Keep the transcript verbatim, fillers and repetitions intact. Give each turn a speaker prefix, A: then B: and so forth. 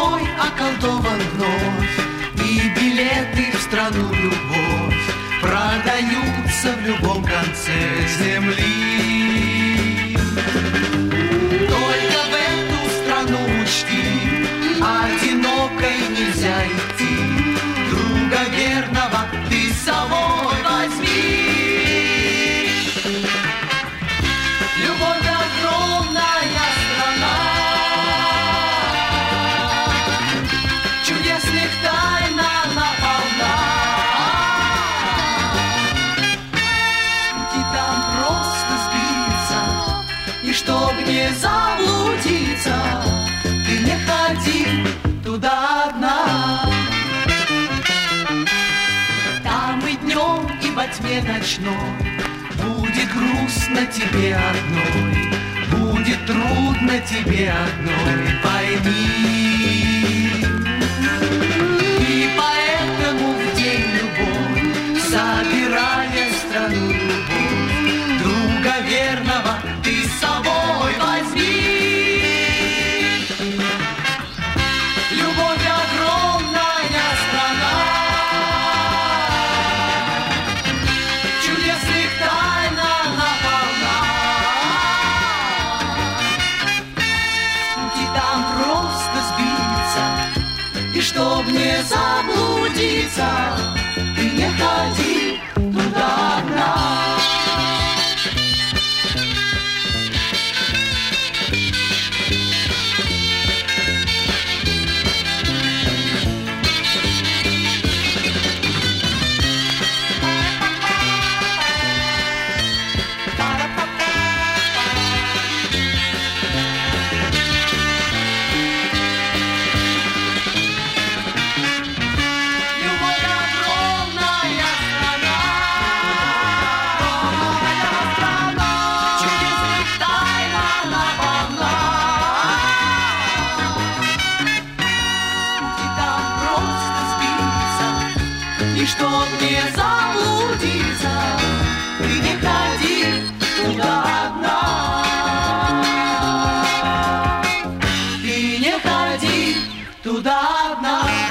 A: весной околдован вновь, и билеты в страну любовь продаются в любом конце земли. Только в эту страну учти, одинокой нельзя идти, друга верного ты с собой возьми. Любовь огромная страна, чудесных тайн она полна. Пути там просто сбиться, и чтоб не заблудиться, ты не ходи туда одна. Там и днем, и во тьме ночной будет грустно тебе одной, будет трудно тебе одной, пойми. И поэтому в день любовь, собирая страну любовь, друга верного ты с собой возьми. Любовь огромная страна, чудесных тайн она полна. Пути там просто сбиться, и чтоб не заблудиться, ты не ходи туда одна. И чтоб не заблудиться, ты не ходи туда одна. Ты не ходи туда одна.